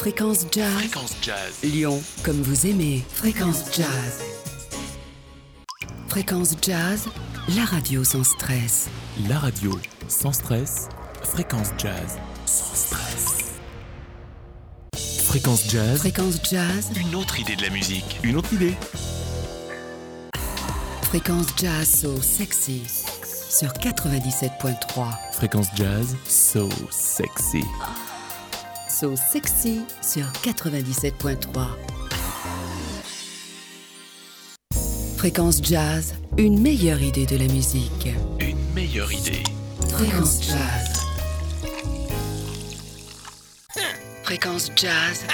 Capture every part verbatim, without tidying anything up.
Fréquence Jazz. Fréquence Jazz. Lyon, comme vous aimez. Fréquence Jazz. Fréquence Jazz, la radio sans stress. La radio sans stress. Fréquence Jazz. Sans stress. Fréquence Jazz. Fréquence Jazz. Une autre idée de la musique. Une autre idée. Fréquence Jazz So Sexy sur quatre-vingt-dix-sept point trois. Fréquence Jazz. So sexy. So Sexy sur quatre-vingt-dix-sept point trois. Fréquence Jazz, une meilleure idée de la musique. Une meilleure idée. Fréquence Jazz. Fréquence Jazz.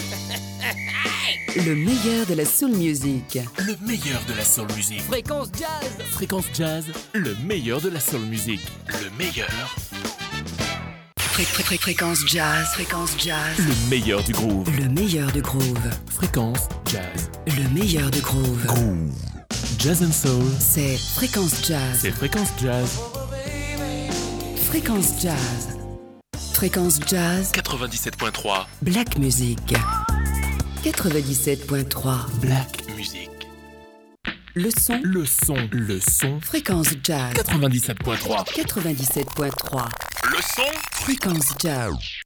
Le meilleur de la soul music. Le meilleur de la soul music. Fréquence Jazz. Fréquence Jazz. Le meilleur de la soul music. Le meilleur. Fré- fré- fré- Fréquence Jazz. Fréquence Jazz. Le meilleur du groove. Le meilleur de groove. Fréquence Jazz. Le meilleur de groove. Groove. Jazz and soul. C'est Fréquence Jazz. C'est Fréquence Jazz. Fréquence Jazz. Fréquence Jazz. quatre-vingt-dix-sept point trois. Black Music. quatre-vingt-dix-sept point trois. Black Music. Le son. Le son. Le son. Fréquence Jazz. quatre-vingt-dix-sept point trois. quatre-vingt-dix-sept point trois. Le son. Fréquence Jazz.